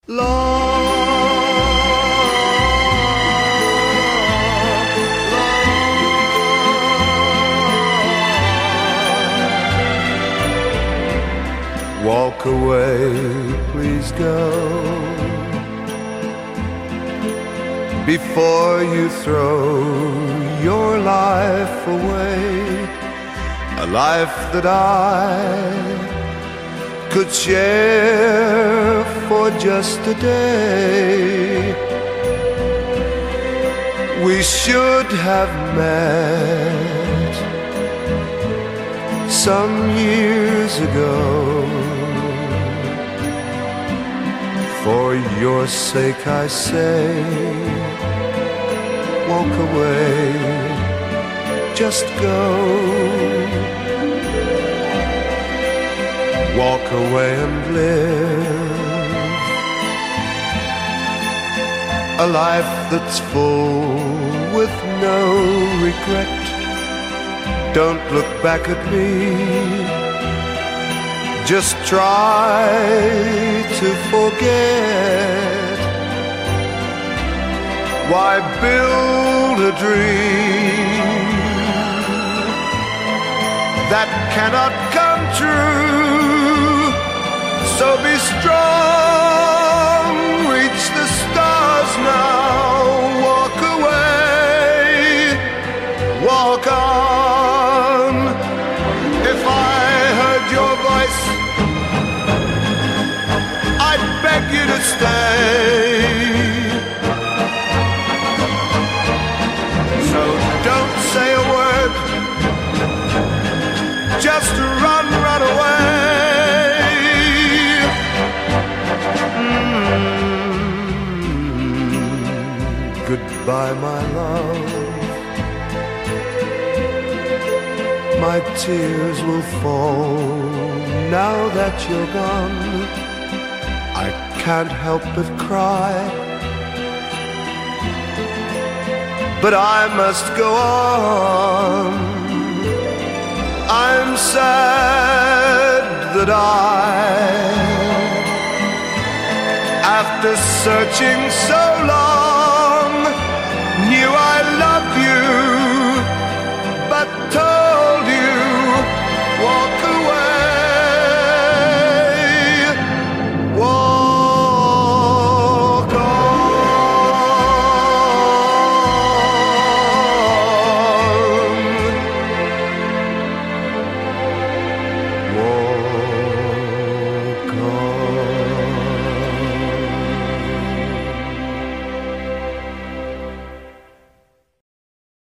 Walk away, please go, before you throw your life away, a life that I could share for just a day. We should have met some years ago. For your sake I say, walk away, just go. Walk away and live a life that's full with no regret. Don't look back at me, just try to forget. Why build a dream that cannot come true? So be strong, reach the stars now. Walk away, walk on. If I heard your voice, I'd beg you to stay. So don't say a word, just run, run away. Goodbye, my love. My tears will fall now that you're gone. I can't help but cry, but I must go on. I'm sad that after searching so long, knew I